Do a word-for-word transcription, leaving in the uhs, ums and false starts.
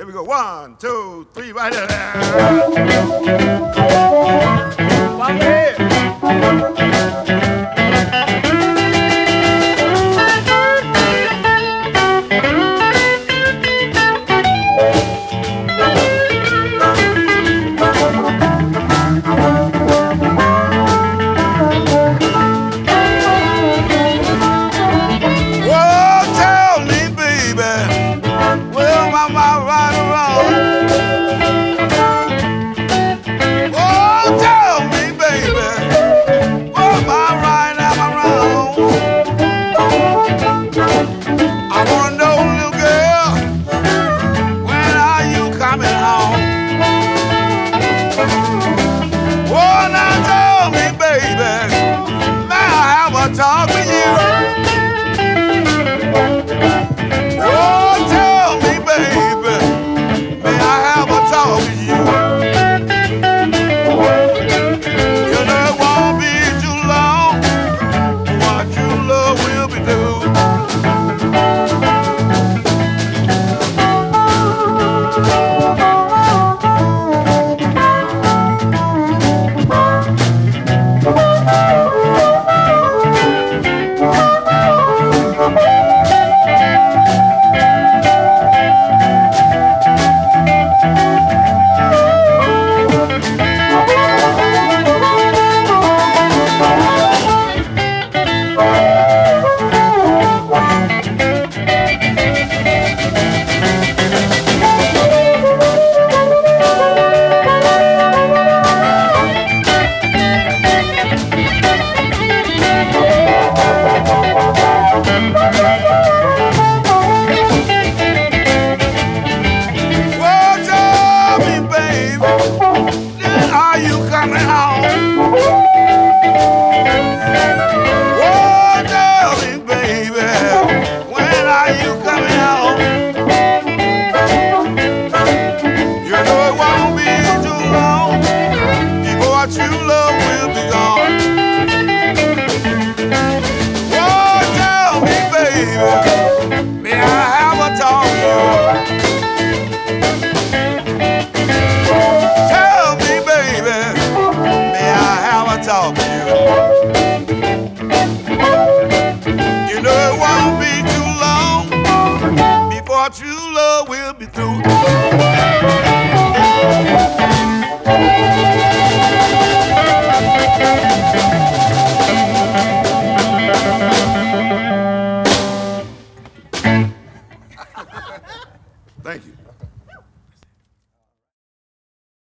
Here we go. One, two, three, right there. One way. Talk with you. Oh, tell me, baby, may I have a talk with you? You know it won't be too long. What true love will be through. May I have a talk with you? Tell me, baby, may I have a talk with you? You know it won't be too long before true love will be through. Thank you.